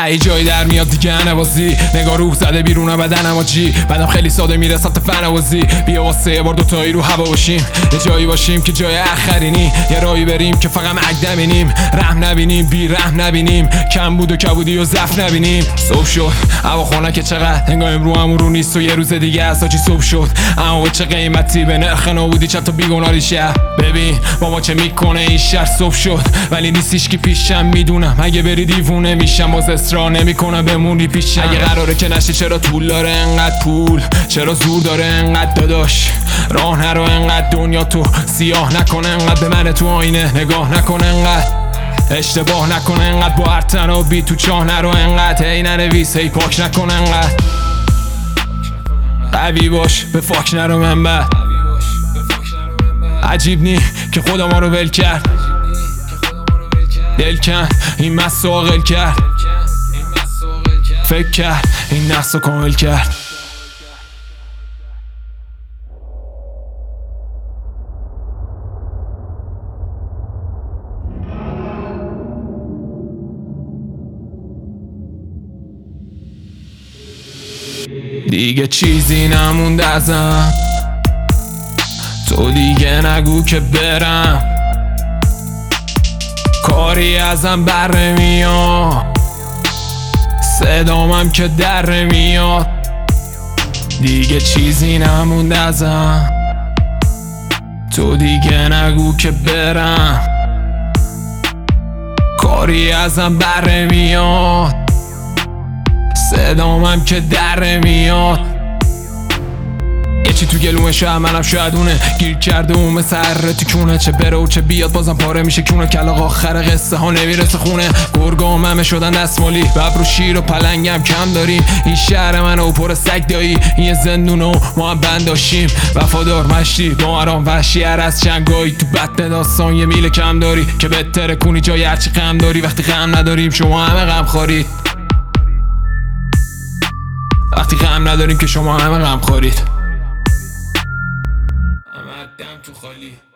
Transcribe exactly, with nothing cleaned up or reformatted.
ای جایی در میاد دیگه نوازی، نگاه روح زده بیرون بدنم آجی، بعدم خیلی ساده میره سمت فنوازی. بیا واسه یه بار دوتایی رو هوا باشیم، یه جایی باشیم که جای آخرینی، یه راهی بریم که فقط مگ نبینیم، رحم نبینیم بی رحم نبینیم، کم بود و کبودی و ضعف نبینیم. صبح شد هوا خونه که چقدر انگار امرو همون رو نیست و یه روز دیگه از آجی صبح شد، اما به چه قیمتی به نرخ نابودی چند تا بیگناری شهر. ببین با ما چه میکنه این شهر. صبح شد ولی نیستیش که پیشم، میدونم اگه بری دیوونه میشم، باز اصرار نمیکنم بمونی پیشم. اگه قراره که نشی چرا طول داره انقدر پول، چرا زور داره انقدر داداش، راه نرو انقدر دنیا تو سیاه نکنه انقدر، به من تو آینه نگاه نکنه انقدر، اشتباه نکنه انقدر، با هر تنابی تو چاه نرو انقدر، هی ننویس هی پاک نکنه انقدر، قوی باش به فاک نرو من بعد. عجیب نی که خدا ما رو ول کرد، دل کن این مسو عاقل کرد، فکر کرد این نسو کامل کرد. دیگه چیزی نمونده ازم، تو دیگه نگو که برم، کاری ازم بر نمیاد، صدامم که در نمیاد. دیگه چیزی نمونده ازم، تو دیگه نگو که برم، کاری ازم بر نمیاد، صدامم که در نمیاد. یه چی تو گلومه شاید منم شاید اونه، گیر کرده اون مثل هر تیکونه، چه بره و چه بیاد بازم پاره میشه کونه، کلاغ آخر قصه ها نمیرسه خونه، گرگام همه شدن دستمالی، ببر و شیر و پلنگم کم داریم، این شهر منو پر سگ دایی، این یه زندونو ما هم بند داشتیم، وفادار مشتی با مرام وحشی هر از چنگایی، تو بطن داستان یه میل کم داری که بهتره کنی جای هرچی غم داری، وقتی غم نداریم شما همه غم خورید، وقتی غم نداریم که شما همه غم خورید. دم تو خالی